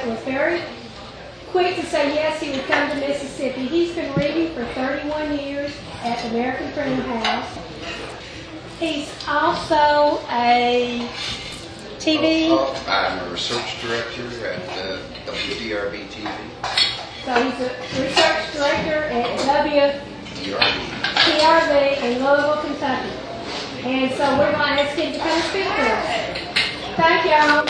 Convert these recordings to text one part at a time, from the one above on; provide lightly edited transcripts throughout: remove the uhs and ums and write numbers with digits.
was very quick to say yes, he would come to Mississippi. He's been reading for 31 years at the American Printing House. He's also a TV. I'm a research director at WDRB TV. So he's a research director at WDRB in Louisville, Kentucky. And so we're going to ask him to come speak to us. Thank y'all.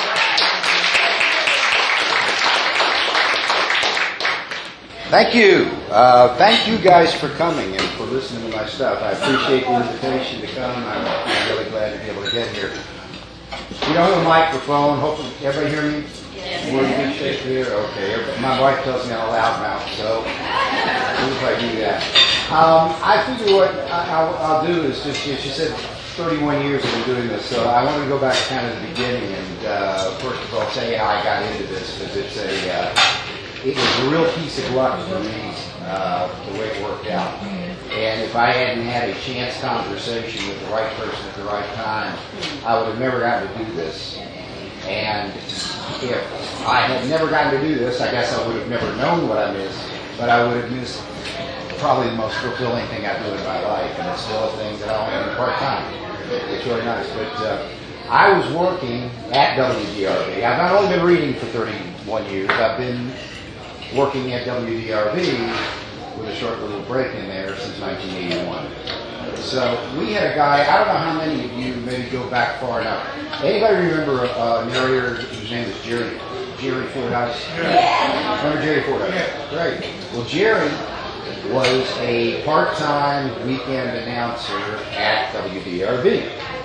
Thank you. Thank you guys for coming and for listening to my stuff. I appreciate the invitation to come. I'm really glad to be able to get here. We don't have a microphone. Hopefully, everybody hear me? We're in good shape here? Okay. My wife tells me I'm a loudmouth, so what if I do that? I figure what I'll do is just, she said 31 years I've been doing this, so I want to go back kind of the beginning and first of all say how I got into this, because it was a real piece of luck for me, the way it worked out. And if I hadn't had a chance conversation with the right person at the right time, I would have never gotten to do this. And if I had never gotten to do this, I guess I would have never known what I missed, but I would have missed probably the most fulfilling thing I do in my life, and it's still a thing that I only do part-time. It's really nice. But I was working at WDRB. I've not only been reading for 31 years, I've been working at WDRB with a short little break in there since 1981. So we had a guy, I don't know how many of you maybe go back far enough. Anybody remember a narrator whose name was Jerry Fordyce? Yeah. Remember Jerry Fordyce? Yeah. Great. Well, Jerry was a part-time weekend announcer at WDRB.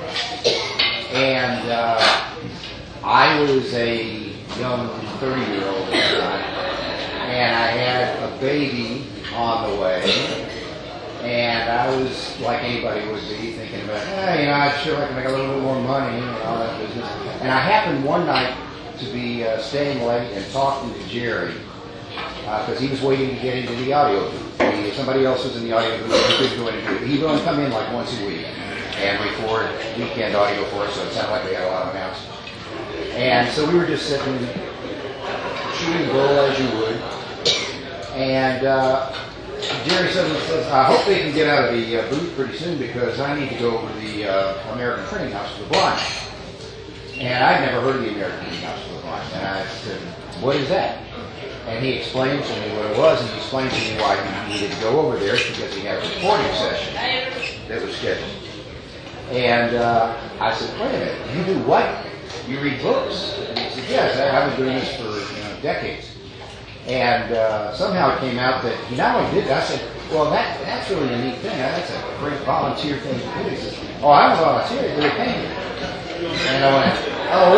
And I was a young 30-year-old at the time. And I had a baby on the way, and I was, like anybody would be, thinking about, hey, I'd sure like to make a little bit more money and all that business. And I happened one night to be staying late and talking to Jerry, because he was waiting to get into the audio booth. Somebody else was in the audio booth, he couldn't go in and do it. He would only come in like once a week and record weekend audio for us, so it sounded like we had a lot of announcements. And so we were just sitting, shooting the bull as you would. And Jerry suddenly says, I hope they can get out of the booth pretty soon because I need to go over to the American Printing House for the Blind. And I'd never heard of the American Printing House for the Blind. And I said, what is that? And he explained to me what it was, and he explained to me why he needed to go over there because he had a recording session that was scheduled. And I said, wait a minute, you do what? You read books? And he said, yes, I've been doing this for decades. And somehow it came out that he not only did that, I said, well, that's really a neat thing. That's a great volunteer thing to do. He says, oh, I'm a volunteer. They're paying me. And I went, oh,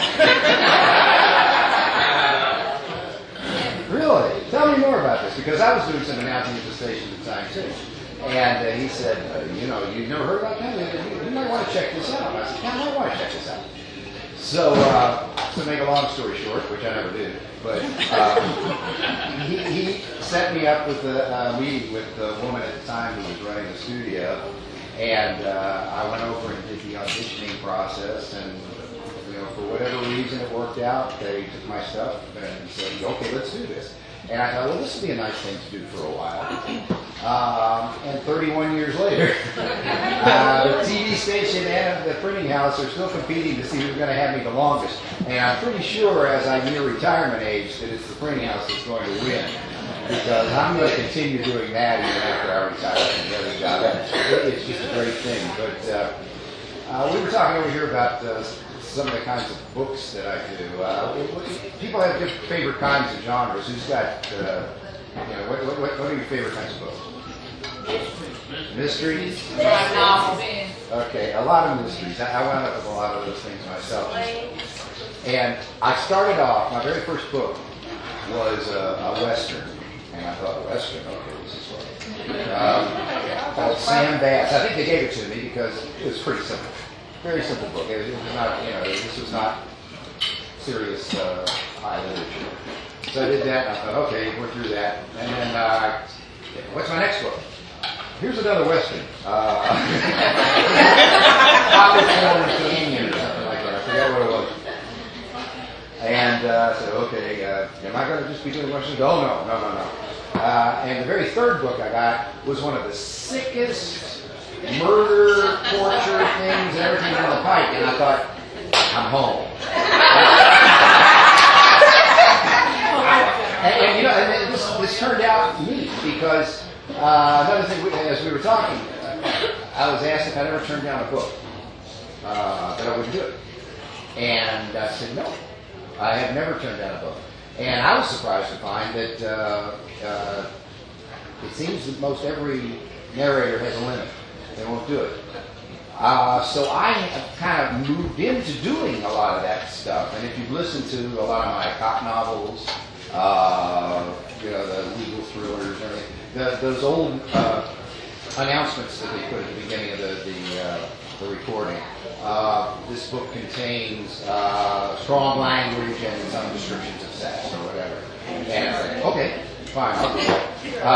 really? Really? Tell me more about this. Because I was doing some announcing at the station at the time, too. And he said, you've never heard about that? You might want to check this out. And I said, yeah, I might want to check this out. So, to make a long story short, which I never did, but he set me up with a meeting with the woman at the time who was running the studio, and I went over and did the auditioning process, and for whatever reason it worked out. They took my stuff and said, okay, let's do this. And I thought, well, this would be a nice thing to do for a while. And 31 years later, the TV station and the printing house are still competing to see who's going to have me the longest. And I'm pretty sure as I near retirement age that it's the printing house that's going to win. Because I'm going to continue doing that even after I retire from the other job. It's just a great thing. But we were talking over here about some of the kinds of books that I do. People have different favorite kinds of genres. Who's got, what are your favorite kinds of books? Mysteries? Okay, a lot of mysteries. I wound up with a lot of those things myself. And I started off, my very first book was a Western. And I thought, Western, okay, this is what. Called Sam Bass. I think they gave it to me because it was pretty simple. Very simple book. It was not, this was not serious high literature. So I did that, and I thought, okay, we're through that. And then, what's my next book? Here's another Western. California Canyon or something like that. I forgot what it was. And I said, okay, am I going to just be doing Western? Oh, no. And the very third book I got was one of the sickest murder, torture things, everything on the pipe. And I thought, I'm home. and you know, and this turned out neat because another thing, as we were talking, I was asked if I'd ever turned down a book, that I wouldn't do it. And I said, no, I have never turned down a book. And I was surprised to find that it seems that most every narrator has a limit. They won't do it. So I have kind of moved into doing a lot of that stuff. And if you've listened to a lot of my cop novels, you know, the legal thrillers and everything, those old announcements that they put at the beginning of the recording. This book contains strong language and some descriptions of sex or whatever. And I said, okay, fine, I'll do that.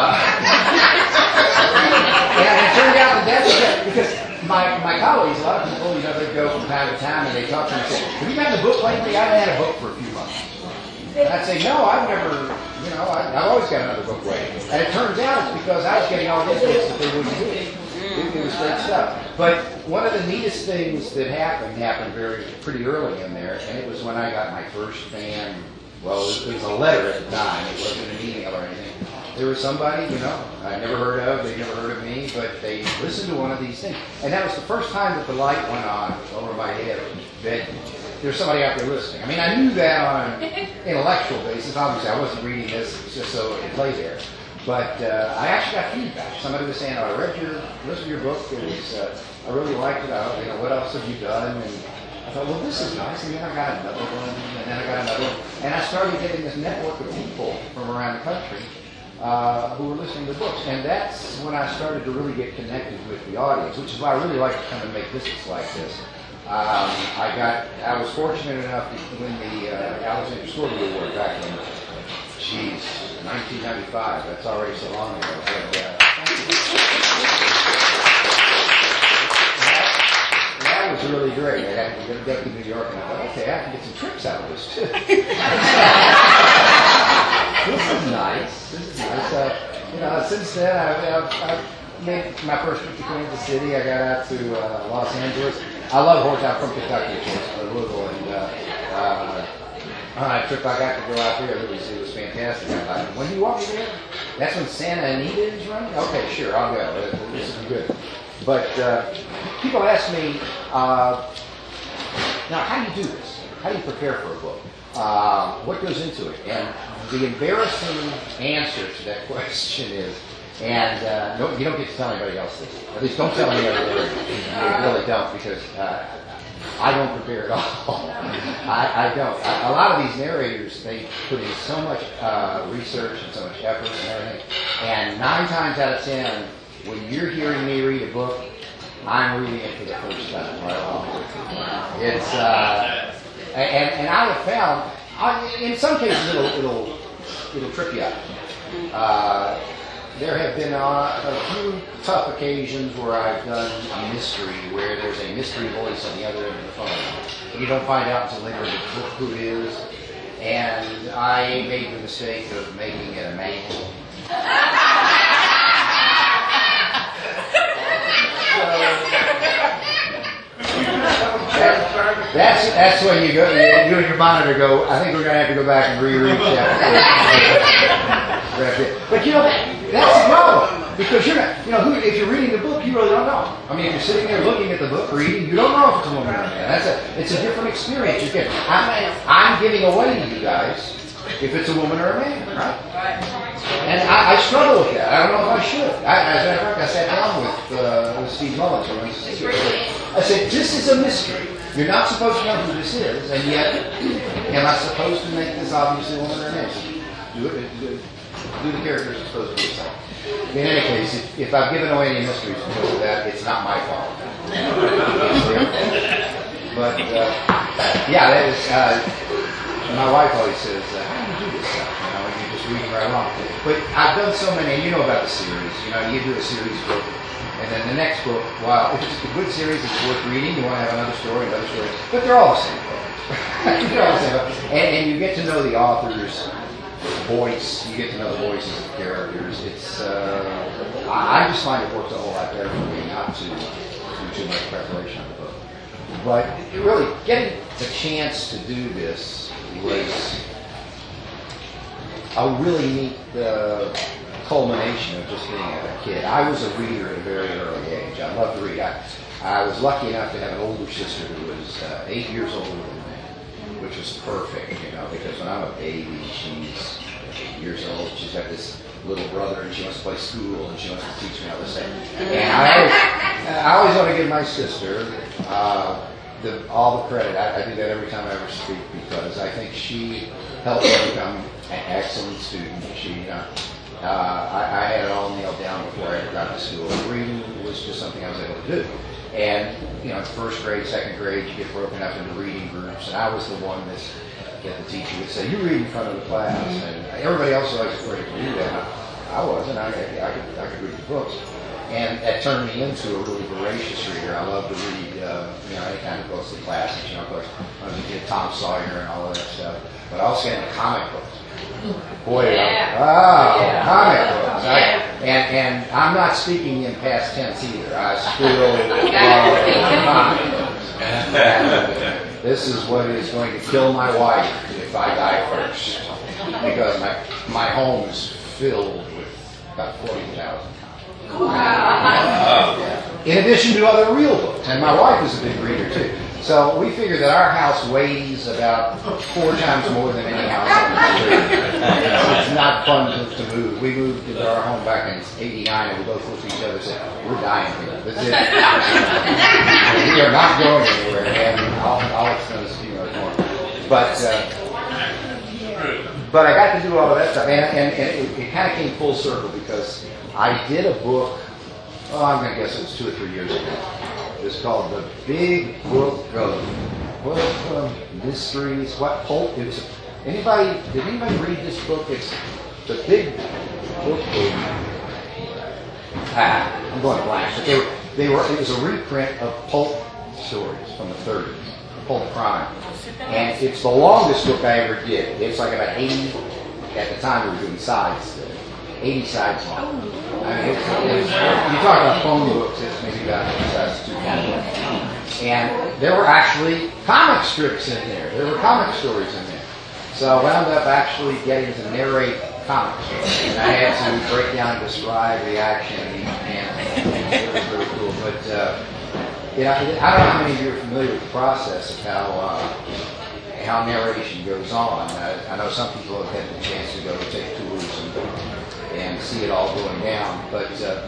And it turned out that that's it, because my colleagues, a lot of people, you know, they go from time to time and they talk to me and say, have you gotten a book lately? I haven't had a book for a few months. And I'd say, no, I've never, you know, I've always got another book waiting. And it turns out it's because I was getting all these books that they wouldn't do. It was great stuff. But one of the neatest things that happened pretty early in there, and it was when I got my first fan. Well, it was a letter at the time. It wasn't an email or anything. There was somebody, you know, I never heard of, they never heard of me, but they listened to one of these things. And that was the first time that the light went on over my head that there's somebody out there listening. I mean, I knew that on an intellectual basis. Obviously, I wasn't reading this just so it could play there. But I actually got feedback. Somebody was saying, oh, listened to your book. It was, I really liked it. You know, what else have you done? And I thought, well, this is nice. And then I got another one, and then I got another one. And I started getting this network of people from around the country who were listening to books. And that's when I started to really get connected with the audience, which is why I really like to come and make visits like this. I was fortunate enough to win the Alexander Scorby Award back in, 1995. That's already so long ago. But, that was really great. I had to go to New York, and I thought, okay, I can get some trips out of this too. This is nice. You know, since then I've made my first trip to Kansas City. I got out to Los Angeles. I love Hortown from Kentucky, of course, Louisville, and on that trip I got to go out there. It was fantastic. I thought, when do you want me there? That's when Santa Anita is running? Okay, sure, I'll go. This will be good. But people ask me, now, how do you do this? How do you prepare for a book? What goes into it? And the embarrassing answer to that question is, and no, you don't get to tell anybody else this. At least don't tell any other narrator. You really don't, because I don't prepare at all. I don't. A lot of these narrators, they put in so much research and so much effort and everything. And 9 times out of 10, when you're hearing me read a book, I'm reading it for the first time. Right? It's and I have found, in some cases, it'll trip you up. There have been a few tough occasions where I've done a mystery, where there's a mystery voice on the other end of the phone. And you don't find out until later in the book who it is. And I made the mistake of making it a man. That's when you and your monitor go, I think we're going to have to go back and reread that. But you know, that's the problem. Because you're not, you know, if you're reading the book, you really don't know. I mean, if you're sitting there looking at the book, reading, you don't know if it's a woman or a man. It's a different experience. I'm giving away to you guys if it's a woman or a man, right? And I struggle with that. I don't know if I should. As a matter of fact, I sat down with Steve Mullins. I said, this is a mystery. You're not supposed to know who this is, and yet, am I supposed to make this obviously a woman or a man? Do the characters are supposed to be the same. In any case, if I've given away any mysteries because of that, it's not my fault. But, yeah, that is, my wife always says, how do you do this stuff? You know, you're just reading right along. But I've done so many, and you know about the series. You know, you do a series book, And then the next book, while if it's a good series, it's worth reading. You want to have another story, but they're all the same books. They're all the same books. And you get to know the author's voice. You get to know the voices of characters. It's I just find it works a whole lot better for me not to do too much preparation on the book. But really, getting the chance to do this was a really neat culmination of just being a kid. I was a reader at a very early age. I loved to read. I was lucky enough to have an older sister who was 8 years older than me, which was perfect, because when I'm a baby, she's 8 years old. She's got this little brother, and she wants to play school, and she wants to teach me all this stuff. And I always want to give my sister all the credit. I do that every time I ever speak because I think she helped me become an excellent student. I had it all nailed down before I ever got to school. Reading was just something I was able to do. And, first grade, second grade, you get broken up into reading groups, and I was the one that the teacher would say, you read in front of the class. And everybody else was always afraid to do that. I wasn't. I could read the books. And that turned me into a really voracious reader. I love to read, any kind of books, the classics. Of course, I was a kid, Tom Sawyer and all of that stuff. But I also got into comic books. Boy, comic books. And I'm not speaking in past tense either. I still love comic books. And this is what is going to kill my wife if I die first. Because my home is filled with about 40,000. In addition to other real books. And my wife is a big reader too. So we figure that our house weighs about 4 times more than any house on the street. It's not fun to move. We moved into our home back in '89 and we both looked at each other and said, we're dying here. That's it. We are not going anywhere. And I'll explain this to you more. But I got to do all of that stuff. And it kind of came full circle because I did a book, I'm going to guess it was 2 or 3 years ago. It was called The Big Book of Mysteries. What pulp? Did anybody read this book? It's The Big Book of... I'm going blank. But it was a reprint of pulp stories from the 30s, Pulp Crime. And it's the longest book I ever did. It's like about 80, at the time we were doing sides, 80 sides long. I mean, you talk about phone books, it's maybe about 2 phone books. And there were actually comic strips in there. There were comic stories in there. So I wound up actually getting to narrate comic stories. And I had to break down and describe the action, and it was very cool. But, I don't know how many of you are familiar with the process of how narration goes on. I know some people have had the chance to go take tours and see it all going down, but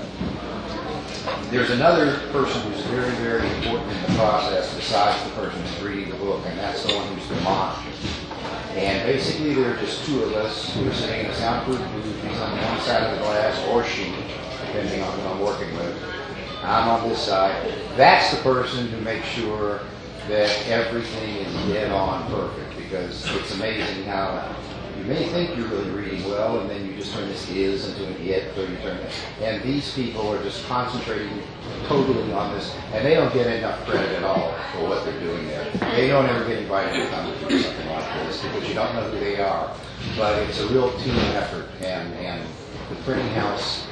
there's another person who's very, very important in the process besides the person who's reading the book, and that's the one who's the monitor. And basically there are just 2 of us who are sitting in a soundproof booth. He's on one side of the glass, or she, depending on who I'm working with. I'm on this side. That's the person who makes sure that everything is dead on perfect, because it's amazing how you may think you're really reading well, and then you just turn this is into an it, or you turn it. And these people are just concentrating totally on this, and they don't get enough credit at all for what they're doing there. They don't ever get invited to come to do something like this because you don't know who they are. But it's a real team effort, and the printing house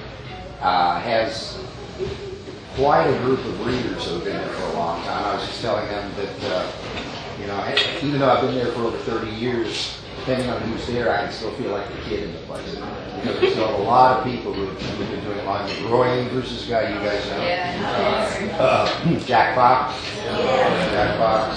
has quite a group of readers who have been there for a long time. I was just telling them that, even though I've been there for over 30 years, depending on who's there, I can still feel like the kid in the place. Because there's still a lot of people who've been doing it long. Roy Ingers is a guy you guys know. Jack Fox. Jack Fox.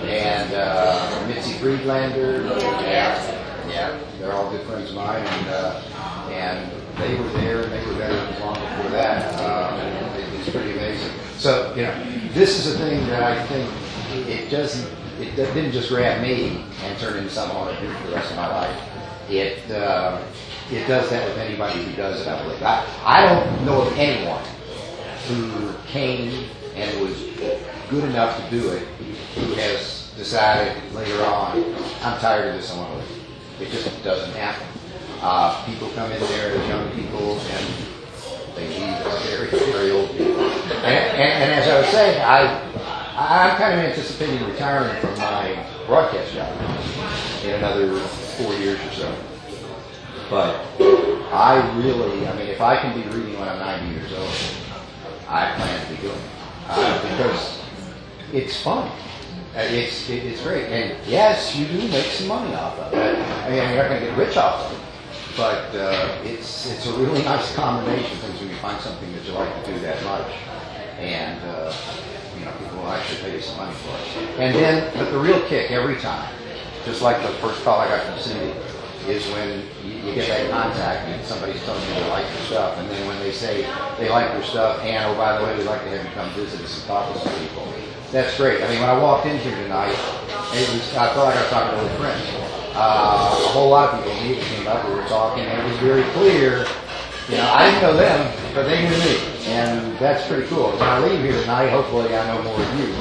And Mitzi Friedlander. Yeah. They're all good friends of mine. And they were there, and they were there long before that. It's pretty amazing. So, this is a thing that I think it didn't just grab me and turn into something I want to do for the rest of my life. It does that with anybody who does it, I believe. I don't know of anyone who came and was good enough to do it who has decided later on, I'm tired of this, I want to leave. It just doesn't happen. People come in there as young people and they leave as very, very old people. And as I was saying, I'm kind of anticipating retiring from my broadcast job in another 4 years or so. But I mean, if I can be reading when I'm 90 years old, I plan to be doing it. Because it's fun. It's great. And yes, you do make some money off of it. I mean, you're not going to get rich off of it. But it's a really nice combination of things when you find something that you like to do that much. And, people will actually pay you some money for it. And then, but the real kick every time, just like the first call I got from Cindy, is when you get that contact and somebody's telling you they like your stuff, and then when they say they like your stuff, and oh, by the way, we'd like to have you come visit us and talk to some people. That's great. I mean, when I walked in here tonight, I felt like I was talking to old friends. A whole lot of people immediately came up, we were talking, and it was very clear. I didn't know them, but they knew me, and that's pretty cool. When I leave here tonight, hopefully I know more of you.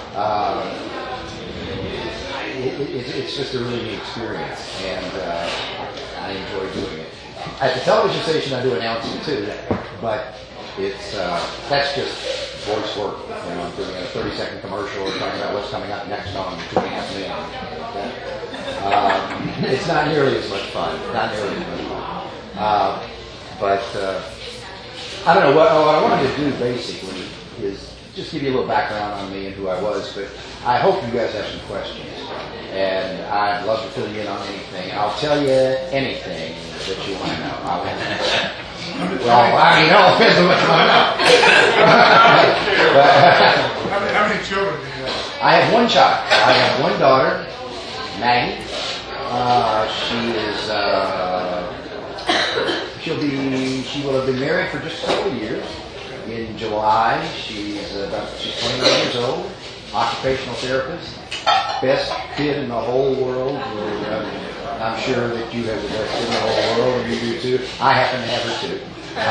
It's just a really neat experience, and I enjoy doing it. At the television station, I do announcing too, but that's just voice work. I'm doing a 30-second commercial or talking about what's coming up next on 2.5 million. It's not nearly as much fun. But I don't know, what I wanted to do basically is just give you a little background on me and who I was, but I hope you guys have some questions. And I'd love to fill you in on anything. I'll tell you anything that you want to know. It depends on what you want to know. How many children do you have? I have one child. I have one daughter, Maggie. She will have been married for just a couple of years. In July, she's 29 years old, occupational therapist, best kid in the whole world. I'm sure that you have the best kid in the whole world, and you do too. I happen to have her too.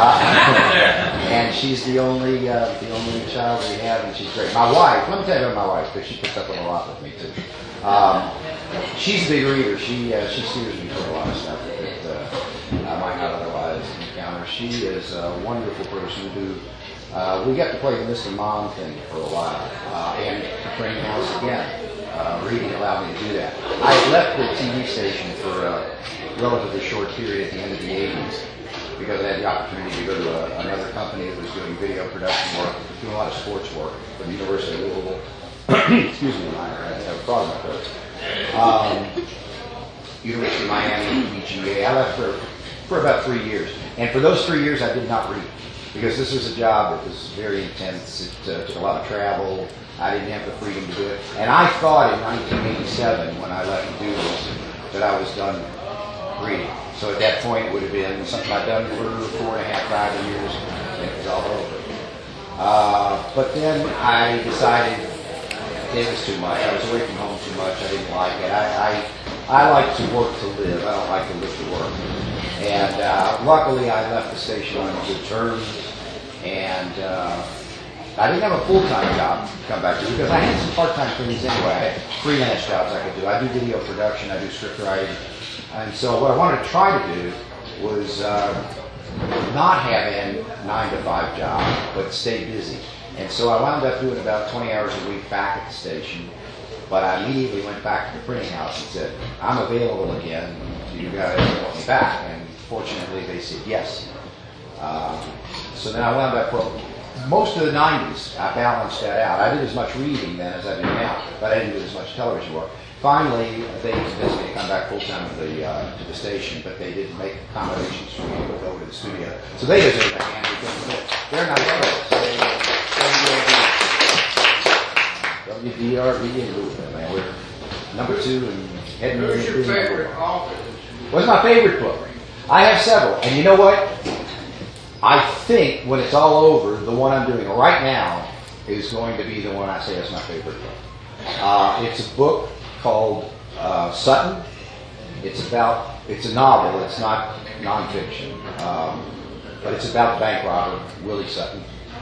And she's the only child we have, and she's great. My wife, let me tell you about my wife, because she puts up with a lot with me too. She's a big reader. She steers me through a lot of stuff that I might not otherwise encounter. She is a wonderful person who, we got to play the Mr. Mom thing for a while, and the Printing House again. Reading allowed me to do that. I had left the TV station for a relatively short period at the end of the 80s because I had the opportunity to go to another company that was doing video production work, doing a lot of sports work for the University of Louisville. Excuse me, I have a frog in my throat. University of Miami, UGA. I left for about 3 years. And for those 3 years, I did not read because this was a job that was very intense. It took a lot of travel. I didn't have the freedom to do it. And I thought in 1987, when I left to do this, that I was done reading. So at that point, it would have been something I'd done for 4.5, 5 years, and it was all over. But then I decided it was too much. I was away from home too much. I didn't like it. I like to work to live. I don't like to live to work. And luckily, I left the station on good terms. And I didn't have a full-time job to come back to because I had some part-time things anyway. I had freelance jobs I could do. I do video production. I do script writing. And so what I wanted to try to do was not have a 9-to-5 job, but stay busy. And so I wound up doing about 20 hours a week back at the station. But I immediately went back to the Printing House and said, I'm available again. Do you guys want me back? And fortunately, they said yes. So then I wound up for most of the 90s. I balanced that out. I did as much reading then as I do now, but I didn't do as much television work. Finally, they convinced me to come back full-time to the station, but they didn't make accommodations for me to go to the studio. So they deserve a hand because they're not folks. WDRB in Louisville, man. We're number 2 and heading to Who's your favorite author? What's my favorite book? I have several. And you know what? I think when it's all over, the one I'm doing right now is going to be the one I say is my favorite book. It's a book called Sutton. It's a novel. It's not nonfiction. But it's about the bank robber, Willie Sutton.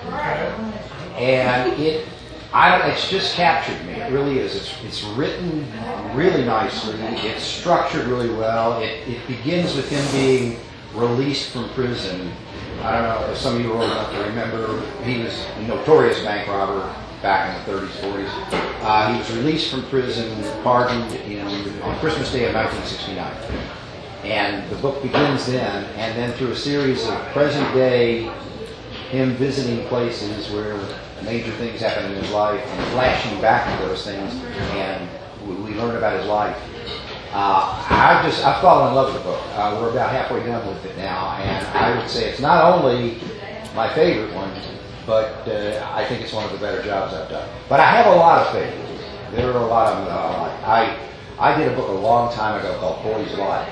And it's just captured me. It really is. It's written really nicely. It's structured really well. It begins with him being released from prison. I don't know if some of you are old enough to remember, he was a notorious bank robber back in the 30s, 40s. He was released from prison, pardoned on Christmas Day of 1969. And the book begins then, and then through a series of present day, him visiting places where major things happen in his life and flashing back to those things, and we learn about his life. I've fallen in love with the book. We're about halfway done with it now, and I would say it's not only my favorite one, but I think it's one of the better jobs I've done. But I have a lot of favorites. There are a lot of them that I like. I did a book a long time ago called Boy's Life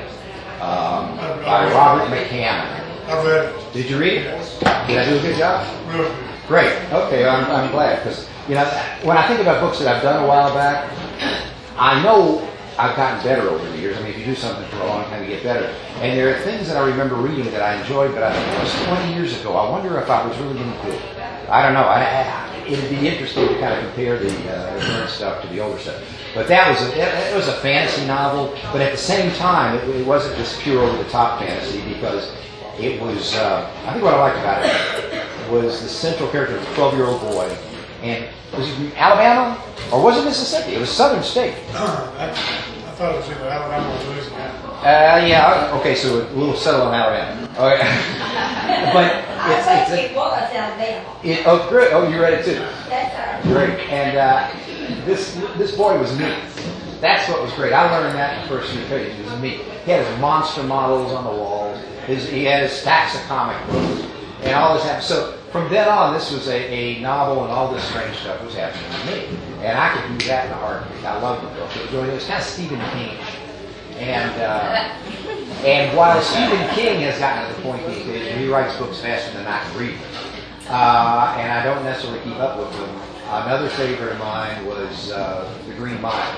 by Robert McCammon. I've read it. Did you read it? Did I do a good job? Real good. Great. Okay, I'm glad, because when I think about books that I've done a while back, I know I've gotten better over the years. I mean, if you do something for a long time, you get better. And there are things that I remember reading that I enjoyed, but I think it was 20 years ago. I wonder if I was really any good. I don't know. It'd be interesting to kind of compare the current stuff to the older stuff. But it was a fantasy novel, but at the same time, it wasn't just pure over-the-top fantasy, because it was, I think what I liked about it was the central character of a 12-year-old boy. And was he from Alabama? Or was it Mississippi? It was a southern state. I thought it was either Alabama or Louisiana. Yeah, okay, so we'll settle on Alabama. Okay. But I think it was Alabama. oh, great. Oh, you read it too. That's right. Great. And this boy was neat. That's what was great. I learned that in the first few pages. It was neat. He had his monster models on the walls. He had his stacks of comic books. And all this happened. So from then on, this was a novel, and all this strange stuff was happening to me. And I could do that in a heartbeat. I loved the book. It was kind of Stephen King. And while Stephen King has gotten to the point these days where he writes books faster than I can read them, and I don't necessarily keep up with them, another favorite of mine was The Green Mile.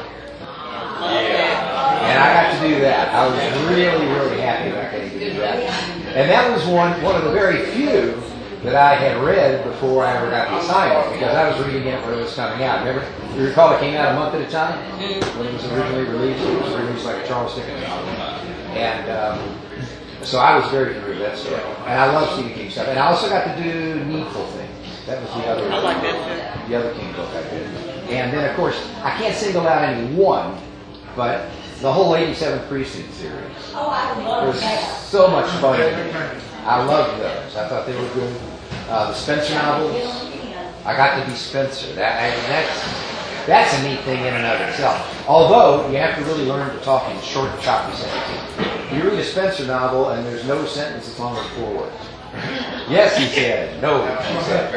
And I got to do that. I was really, really happy about getting to do that. And that was one of the very few that I had read before I ever got the assignment, because I was reading it when it was coming out. Remember, you recall it came out a month at a time when it was originally released. It was released like a Charles Dickens novel, and so I was very familiar with that story. And I love Stephen King stuff. And I also got to do Needful Things. That was the other. I like that. The other King book I did. And then, of course, I can't single out any one, but the whole 87th Precinct series. Oh, I love was that. so much fun. I loved those. I thought they were good. The Spencer novels. I got to be Spencer. That's a neat thing in and of itself. Although you have to really learn to talk in short, choppy sentences. You read a Spencer novel and there's no sentence that's longer than 4 words. Yes, he said. No, she said.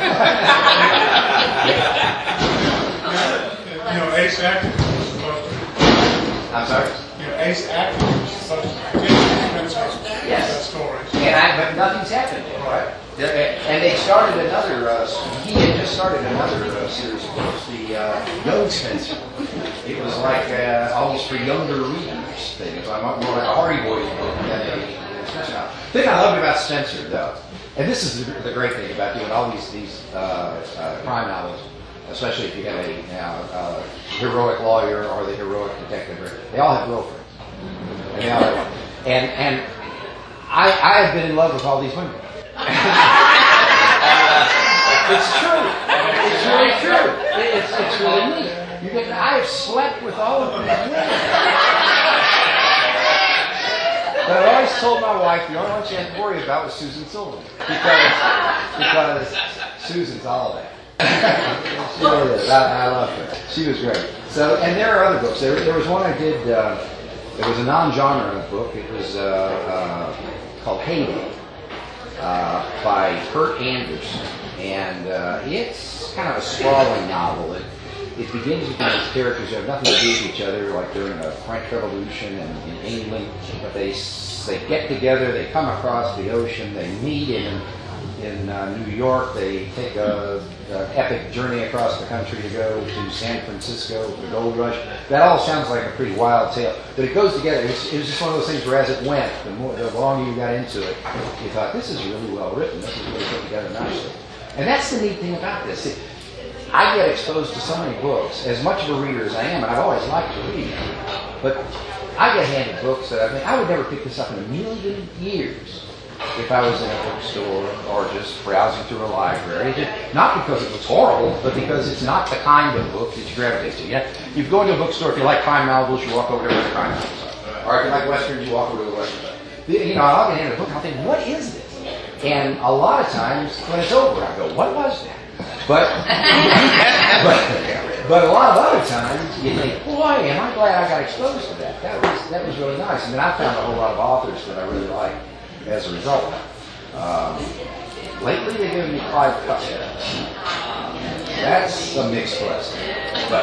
Ace Atkinson was supposed to. I'm sorry. Ace Atkinson was supposed to get that story. But nothing's happened yet, right? And they started another. He had just started another series of books, the Young Spencer. It was like almost for younger readers. It was more like a Hardy Boys book than a Spencer novel. The thing I loved about Spencer, though, and this is the great thing about doing all these crime novels, especially if you have a heroic lawyer or the heroic detective, they all have girlfriends. And they all have one. And I have been in love with all these women. It's true. It's really true. It's really neat. I have slept with all of these women. But I always told my wife the only one she had to worry about was Susan Silverman, because Susan's all of that. She really is. I love her. She was great. So, and there are other books. There was one I did. It was a non-genre book. It was called Heyday by Kurt Anderson, and it's kind of a sprawling novel. It begins with these characters who have nothing to do with each other, like during the French Revolution and in England, but they get together, they come across the ocean, they meet in New York, they take an epic journey across the country to go to San Francisco for the gold rush. That all sounds like a pretty wild tale, but it goes together. It was just one of those things where as it went, the longer you got into it, you thought, this is really well written, this is really put together nicely. And that's the neat thing about this. I get exposed to so many books, as much of a reader as I am, and I've always liked to read, but I get handed books that I think I would never pick this up in a million years if I was in a bookstore or just browsing through a library. Not because it was horrible, but because it's not the kind of book that you gravitate to. Yeah? You go into a bookstore, if you like crime novels, you walk over there where the crime novels are. Or if you like westerns, you walk over to the western. You know, I'll get handed a book and I'll think, what is this? And a lot of times, when it's over, I go, what was that? But a lot of other times, you think, boy, am I glad I got exposed to that. That was really nice. And then I found a whole lot of authors that I really like as a result. Lately, they've given me Clive Cussler. That's a mixed blessing. But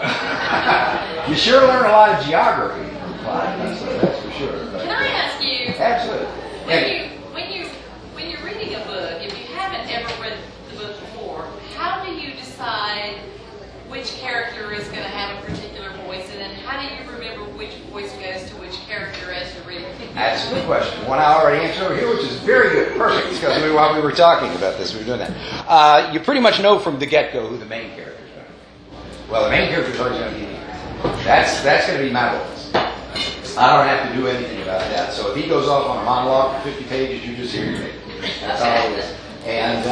you sure learn a lot of geography from Clive Cussler, that's for sure. But, Can I ask you? Absolutely. When you're reading a book, if you haven't ever read the book before, how do you decide which character is going to have a particular voice, and then how do you remember which voice goes to which character as you're reading? That's a good question. One I already answered over here, which is very good. Perfect. Because while we were talking about this, we were doing that. You pretty much know from the get-go who the main character is going to be. Well, the main character is always going to be me. That's going to be my voice. I don't have to do anything about that. So if he goes off on a monologue for 50 pages, you just hear me. That's all it is. And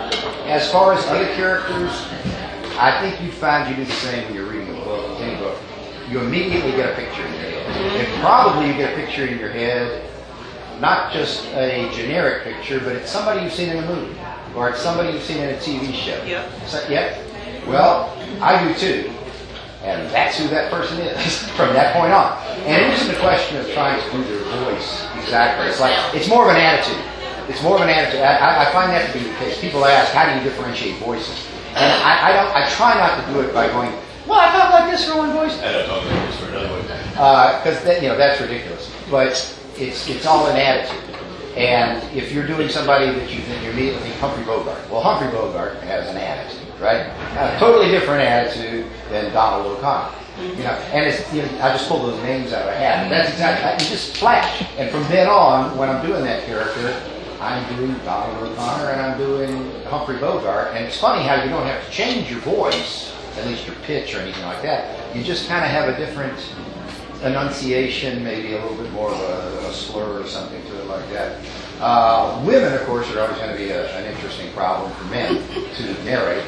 as far as other characters, I think you find you do the same when you're reading a book, any book. You immediately get a picture in your head. And probably you get a picture in your head, not just a generic picture, but it's somebody you've seen in a movie, or it's somebody you've seen in a TV show. Yep. So, yep. Well, I do too. And that's who that person is from that point on. And it isn't a question of trying to do their voice exactly. It's more of an attitude. It's more of an attitude. I find that to be the case. People ask, how do you differentiate voices? And I try not to do it by going, well, I talk like this for one voice. I don't talk like this for another voice. Because that's ridiculous. But it's all an attitude. And if you're doing somebody that you think you're immediately think Humphrey Bogart. Well, Humphrey Bogart has an attitude, right? A totally different attitude than Donald O'Connor. You know, and it's I just pulled those names out of a hat. That's exactly you just flash. And from then on, when I'm doing that character, I'm doing Donald O'Connor and I'm doing Humphrey Bogart. And it's funny how you don't have to change your voice, at least your pitch or anything like that. You just kind of have a different enunciation, maybe a little bit more of a slur or something to it like that. Women, of course, are always going to be an interesting problem for men to narrate.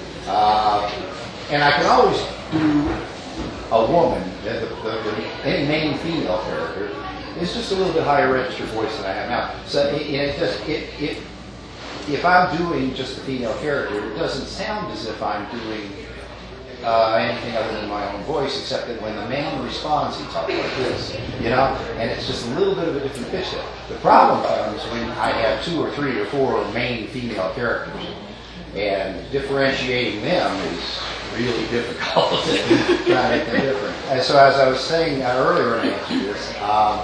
And I can always do a woman, any main female character, is just a little bit higher register voice than I have now. So if I'm doing just a female character, it doesn't sound as if I'm doing anything other than my own voice, except that when the man responds, he talks like this, you know, and it's just a little bit of a different pitch there. The problem comes when I have 2 or 3 or 4 main female characters, and differentiating them is really difficult. Trying to make them different. And so, as I was saying earlier in answer to this,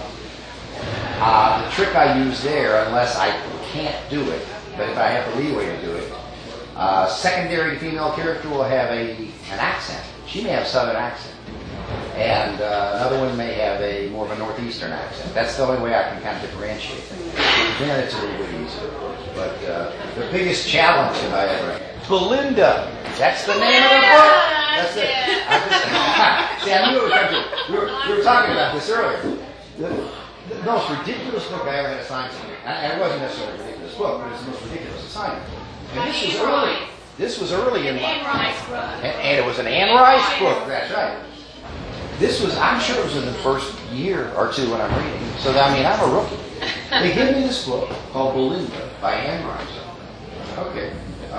the trick I use there, unless I can't do it, but if I have the leeway to do it, secondary female character will have an accent. She may have Southern accent. And another one may have more of a Northeastern accent. That's the only way I can kind of differentiate them. Then it's a little bit easier. But the biggest challenge that I ever had, Belinda. That's the name of the book. That's it. See, I knew it was coming to. We were talking about this earlier. The most ridiculous book I ever had assigned to me. And it wasn't necessarily a ridiculous book, but it's the most ridiculous assignment. And this was early. This was early in life. And it was an Anne Rice book. That's right. This was, I'm sure it was in the first year or two when I'm reading. So, I mean, I'm a rookie. They give me this book called Belinda by Anne Rice. Okay.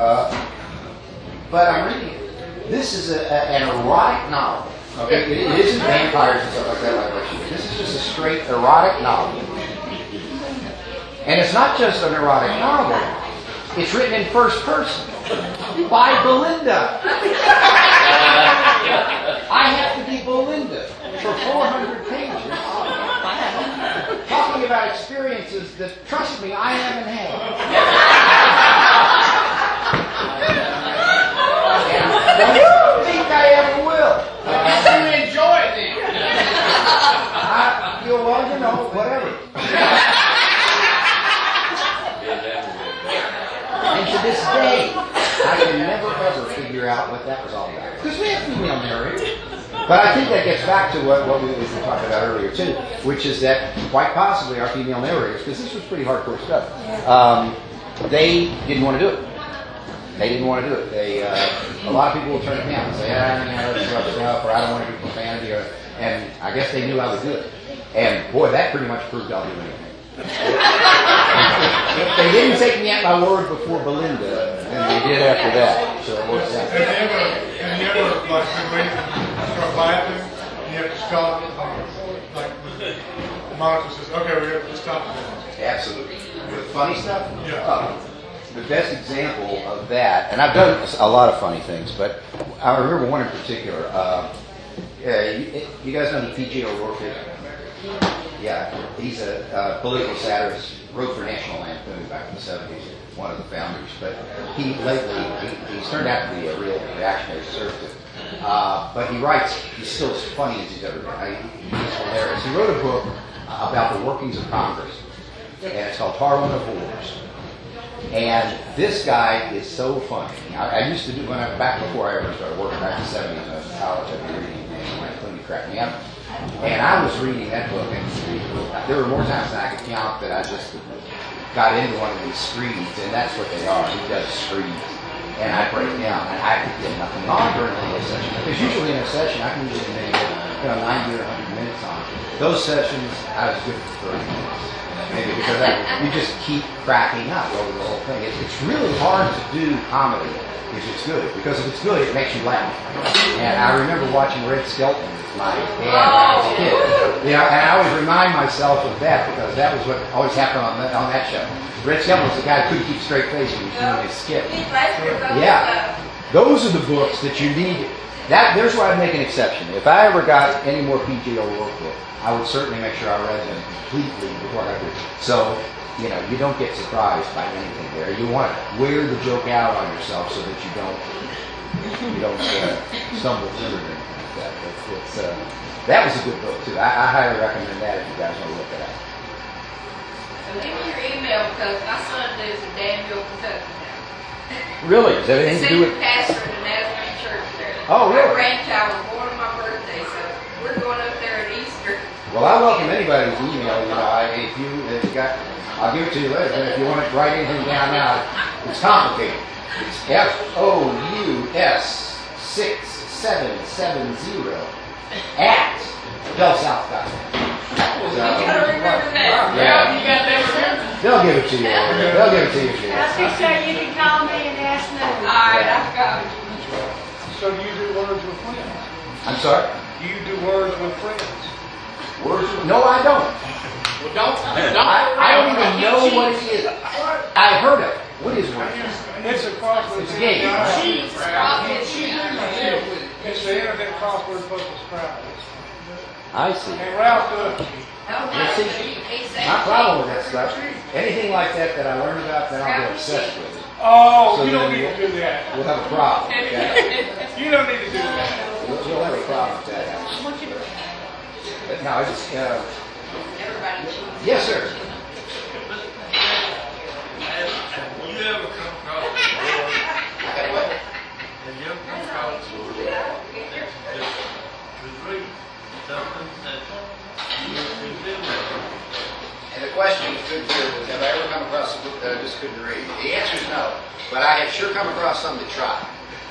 But I'm reading it. This is an erotic novel. Okay? It isn't vampires and stuff like that. This is just a straight erotic novel. And it's not just an erotic novel. It's written in first person by Belinda. I have to be Belinda for 400 pages. Talking about experiences that, trust me, I haven't had. And don't think I ever will. You enjoy it then. Well, you know, whatever. And to this day, I can never ever figure out what that was all about. Because we have female narrators. But I think that gets back to what we were talking about earlier too, which is that quite possibly our female narrators, because this was pretty hardcore stuff, they didn't want to do it. They didn't want to do it. They a lot of people will turn it down and say, that's rough stuff, or I don't want to do profanity, and I guess they knew I would do it. And boy, that pretty much proved I'll do anything. They didn't take me at my word before Belinda, and they did after that. So it works out. Have you ever like been ready to start laughing? And you have to stop, like Monica says, okay, we have to stop this. Absolutely. With funny stuff? Yeah. The best example of that, and I've done a lot of funny things, but I remember one in particular. You guys know who P.J. O'Rourke is? Yeah, he's a political satirist, wrote for National Lampoon back in the 70s, one of the founders. But he's turned out to be a real reactionary conservative. But he writes, he's still as funny as he's ever been. He's hilarious. He wrote a book about the workings of Congress, and it's called Parliament of Whores. And this guy is so funny. I used to do, back before I ever started working back in the 70s when I was in college, I'd be reading Lampoon to crack me up. And I was reading that book, and there were more times than I could count that I just got into one of these screeds, and that's what they are. He does screeds. And I break down, and I could get nothing on during the whole session. Because usually in a session, I can usually maybe get 90 or 100 minutes on. Those sessions, I was good for 30 minutes. Maybe because you just keep cracking up over the whole thing. It's really hard to do comedy if it's good. Because if it's good, it makes you laugh. And I remember watching Red Skelton with my dad when I was a kid. And I always remind myself of that because that was what always happened on that show. Red Skelton was the guy who couldn't keep straight face when he was doing his skit. Yeah. Those are the books that you need. There's where I'd make an exception. If I ever got any more P.J. O'Rourke books, I would certainly make sure I read them completely before I did. So, you don't get surprised by anything there. You want to wear the joke out on yourself so that you don't stumble through it or anything like that. That was a good book too. I highly recommend that if you guys want to look it up. So give me your email because my son lives in Danville, Kentucky now. Really? Does that have anything to do with? Senior pastor in the Nazarene Church there. Oh, really? My grandchild was born on my birthday, so we're going up there at Easter. Well, I welcome anybody to email. I'll give it to you later. But if you want to write anything down now, it's complicated. It's FOUS6770 at DelSouth.com. You gotta remember that. Yeah. You got that remember? They'll give it to you. They'll give it to you. I was going to say you can call me and ask me. All right, I've got it. So you do words with friends? I'm sorry? You do words with friends? Words? No, I don't. Well, don't. I don't even know what it is. I've heard of it. What is words? It's a crossword. It's a game. It's the internet crossword puzzle Scrabble. I see. And Ralph does. My problem with that stuff, anything like that I learn about, then I'll get obsessed with it. Oh, So you don't then need to do that. We'll have a problem. Okay? You don't need to do that. We'll have a problem with that. But no, I just, yes, sir. Have you ever come across a word? Have you ever come across a word that was read something that you feel that? And the question is good too, is have I ever come across a book that I just couldn't read? The answer is no, but I have sure come across some that try.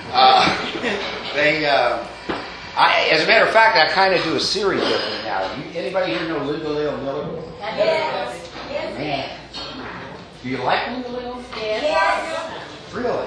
As a matter of fact, I kind of do a series of them now. Anybody here know Linda Leo Miller? Yes. Man, do you like Linda Leo? Yes. Really?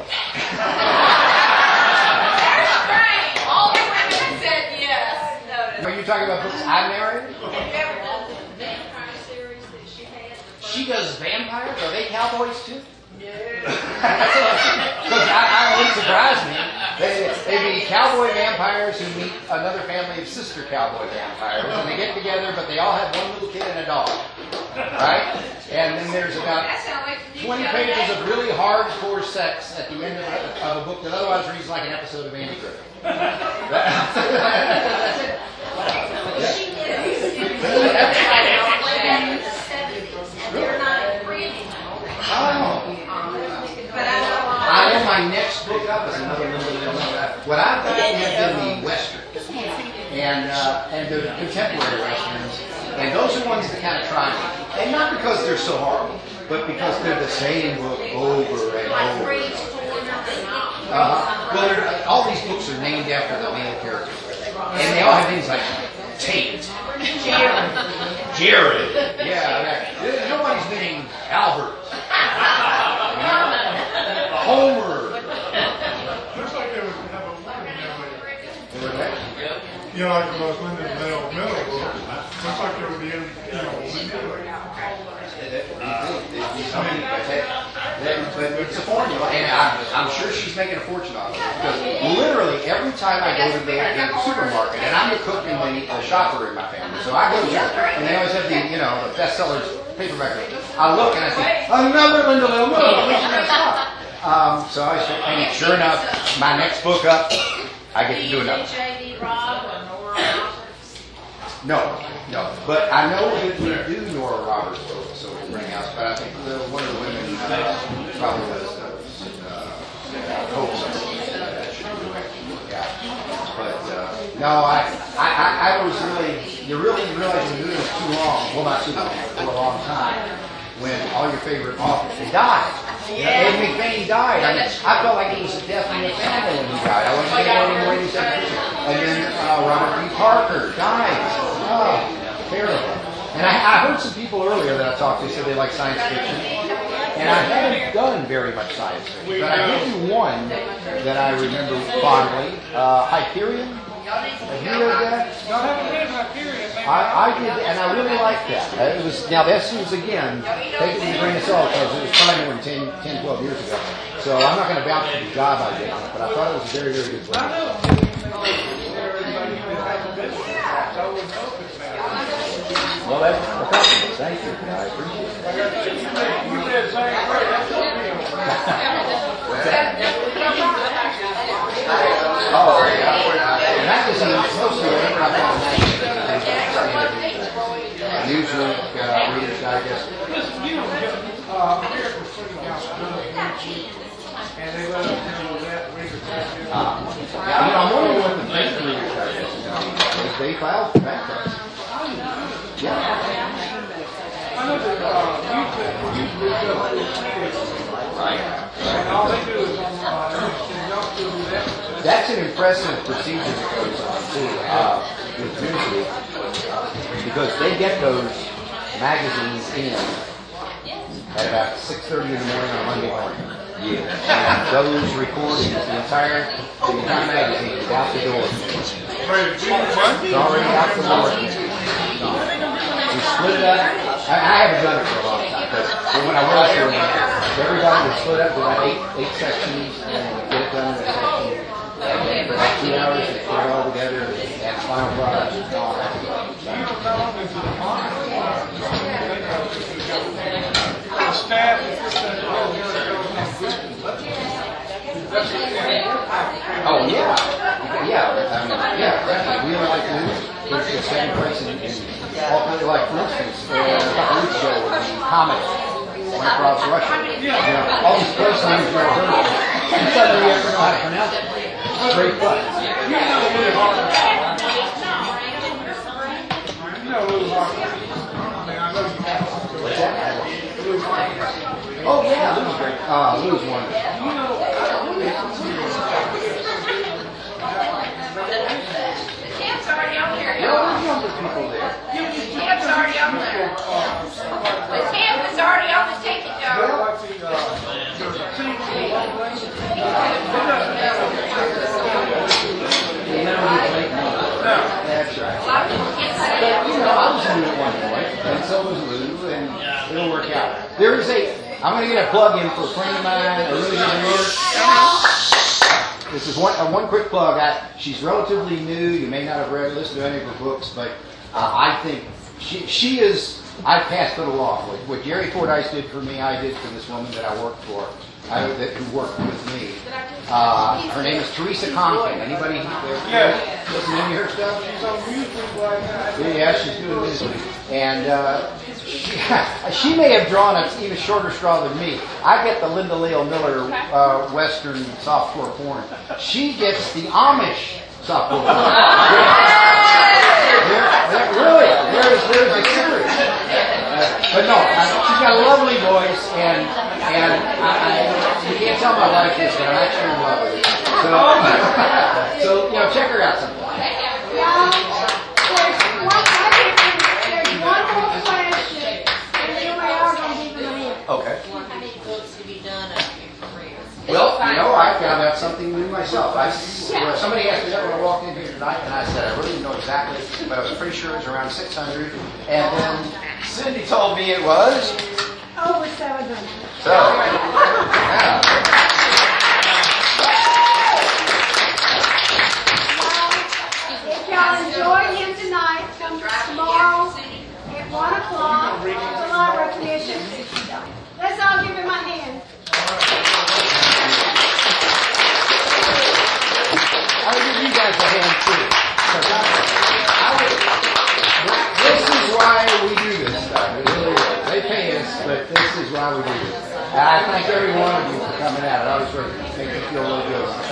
That's great. All the women said yes. Are you talking about books I narrated? Have you ever done the vampire series that she had? She does vampires? Are they cowboys too? No. Because I wouldn't surprise me. They'd be cowboy vampires who meet another family of sister cowboy vampires, and they get together, but they all have one little kid and a dog. Right? And then there's about 20 pages of really hardcore sex at the end of a book that otherwise reads like an episode of Andy Griffith. That's it. She did a series way back in the 70s, and they're not reading. But I know my next book up is another Linda Leo novel. What I've done has been the Western. And and the contemporary westerns, and those are ones that kind of try me. And not because they're so horrible, but because they're the same book over and over. Well, all these books are named after the male characters, and they all have names like Tate, Jared. Yeah, nobody's named Albert, Homer. Looks like they would have a woman in there. You know, like the most Linda Middle book. Looks like there would be a But it's a formula, and I'm sure she's making a fortune on it. Because literally every time I go to the supermarket, and I'm the cook and the shopper in my family, so I go there, and they always have the the bestsellers paperback. I look and I think, another Linda Lil Miller. When's she gonna stop? So I said, and sure enough, my next book up, I get to do another. J.D. Robb or Nora Roberts? No. But I know that we do Nora Roberts books over at Ringhouse, but I think one of the women probably was Hope something. Yeah. But no, I was you really realize you're doing this too long. Well, not too long, for a long time. When all your favorite authors, they died. Ed McBain died. I felt like it was a death in the family when he died. I wasn't getting any more than And then Robert B. Parker died. Oh, terrible. And I heard some people earlier that I talked to said they like science fiction. And I haven't done very much science fiction. But I did do one that I remember fondly. Hyperion. Have you read that? No, I haven't read Hyperion. I did, and I really liked that. It was now this was again take it with a grain of salt because it was probably more than 10, 12 years ago. So I'm not going to vouch for the job I did on it, but I thought it was a very, very good book. Well, that's a compliment. Thank you. I appreciate it. Oh, magazines, mostly whenever I got Newsweek, Reader's Digest. Listen, America's pretty down and they let us handle that Reader's Digest. I'm wondering what the fake Reader's Digest is. If they filed for bankruptcy. Yeah. I know that youth looked up Right. and all they do is on y'all still do that. That's an impressive procedure that goes on too with Newsweek because they get those magazines in at about 6:30 in the morning on Monday morning. Yeah. And those recordings, the entire magazine is out the door. It's already out the door. We split it up. I haven't done it for a long time, but when I was doing it, everybody would split up to about eight sections and get it done in a section. And then for about 2 hours, they put it all together and the final product is all that. The staff Oh, yeah. Definitely. We like news. There's the same place in all kinds of, like, for instance, a couple weeks ago with the comet went across Russia. All these place names you're heard of. And suddenly you have to know how to pronounce it. Straight cut. What's that? Oh, yeah, Lou's great. Lou's wonderful. Cam's already on there. There's younger people there. Cam's already on there. The camp is already on the ticket, Joe. That's right. A lot of people can't say But, it. I was in it at one point, and so was Lou, and it'll work out. I'm going to get a plug in for a friend of mine, a really good reader. This is one quick plug. She's relatively new. You may not have listened to any of her books, but I think she is. I passed it along. What Jerry Fordyce did for me, I did for this woman that I worked for, who worked with me. Her name is Teresa Conklin. Anybody there listen to any of her stuff? She's on Newsweek right now. Yeah, she's doing Newsweek. And she may have drawn an even shorter straw than me. I get the Linda Leo Miller Western softcore porn. She gets the Amish softball. Really, there's the secret. But no, she's got a lovely voice, and you can't tell my wife this, but I'm actually in love with her. So check her out sometime. Y'all, there's one more question, and then we are going to give them a hint. Okay. How many books have you done of your career? Well, I found out something new myself. Somebody asked me that when I walked in here tonight, and I said I really didn't know exactly, but I was pretty sure it was around 600. And then Cindy told me it was. Over 700. So, yeah. If y'all enjoyed him tonight, come tomorrow at 1 o'clock. It's a lot of recognition. Let's all give him a hand. I would give you guys a hand too. This is why we do this stuff. It really is. They pay us, but this is why we do this. And I thank every one of you for coming out. It always makes me feel really good.